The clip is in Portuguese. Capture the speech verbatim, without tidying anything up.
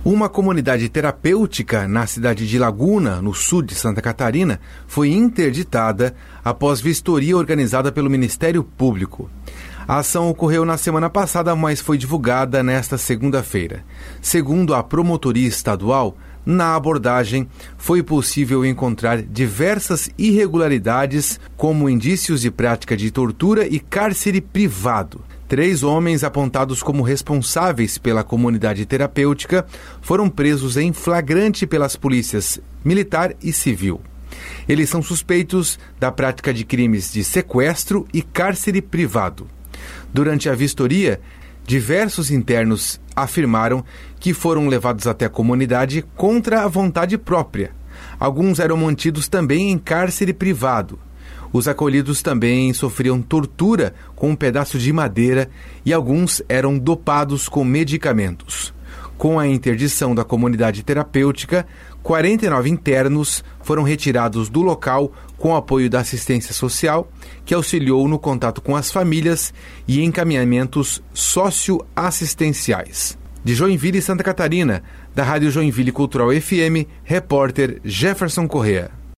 Uma comunidade terapêutica na cidade de Laguna, no sul de Santa Catarina, foi interditada após vistoria organizada pelo Ministério Público. A ação ocorreu na semana passada, mas foi divulgada nesta segunda-feira. Segundo a promotoria estadual, na abordagem foi possível encontrar diversas irregularidades, como indícios de prática de tortura e cárcere privado. Três homens apontados como responsáveis pela comunidade terapêutica foram presos em flagrante pelas polícias militar e civil. Eles são suspeitos da prática de crimes de sequestro e cárcere privado. Durante a vistoria, diversos internos afirmaram que foram levados até a comunidade contra a vontade própria. Alguns eram mantidos também em cárcere privado. Os acolhidos também sofriam tortura com um pedaço de madeira e alguns eram dopados com medicamentos. Com a interdição da comunidade terapêutica, quarenta e nove internos foram retirados do local com apoio da assistência social, que auxiliou no contato com as famílias e encaminhamentos socioassistenciais. De Joinville, Santa Catarina, da Rádio Joinville Cultural F M, repórter Jefferson Correa.